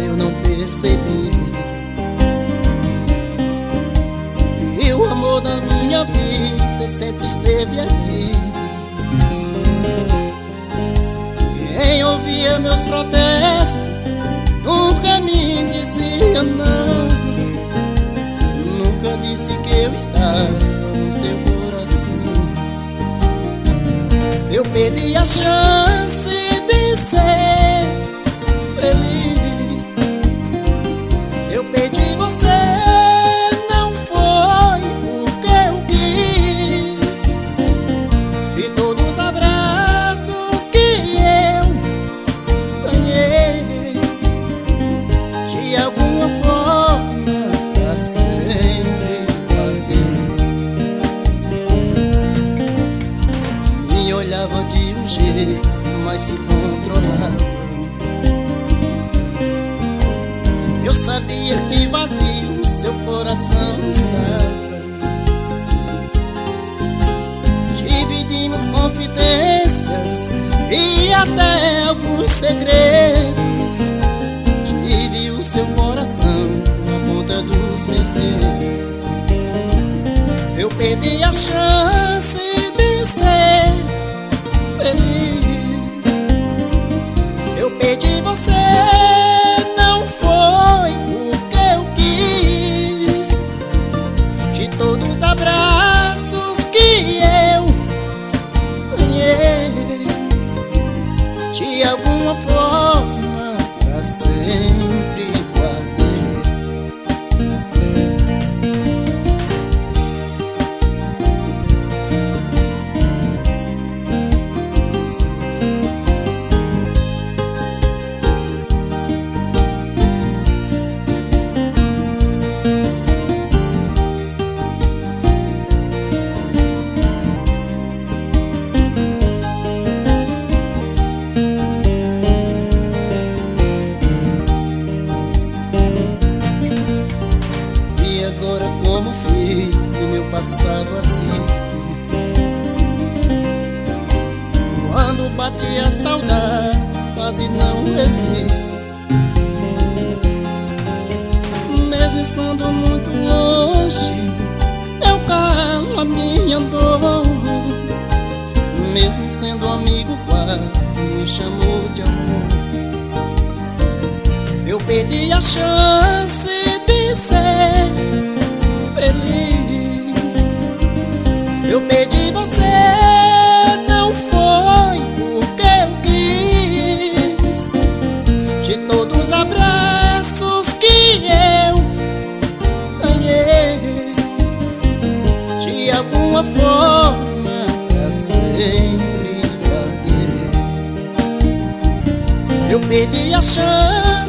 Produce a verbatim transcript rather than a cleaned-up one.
eu não percebi. E o amor da minha vida sempre esteve aqui. Quem ouvia meus protestos nunca me dizia não. Nunca disse que eu estava no seu coração. Eu perdi a chance de ser feliz. Eu perdi você, não foi porque eu quis. E todos os abraços que eu ganhei, de alguma forma pra sempre guardei. Me olhava de um jeito, mas se controlava. Eu sabia que vazio seu coração estava. Dividimos confidências e até alguns segredos. Tive o seu coração na ponta dos meus dedos. Eu perdi a chance de ser feliz. Eu perdi você, não foi porque eu quis. De todos os abraços que eu ganhei, de alguma forma pra sempre guardei. Agora como filho do meu passado assisto. Quando bate a saudade, quase não resisto. Mesmo estando muito longe, eu calo a minha dor. Mesmo sendo amigo, quase me chamou de amor. Eu perdi a chance de ser feliz. Eu perdi você, não foi porque eu quis. De todos os abraços que eu ganhei, de alguma forma pra sempre guardei. Eu perdi a chance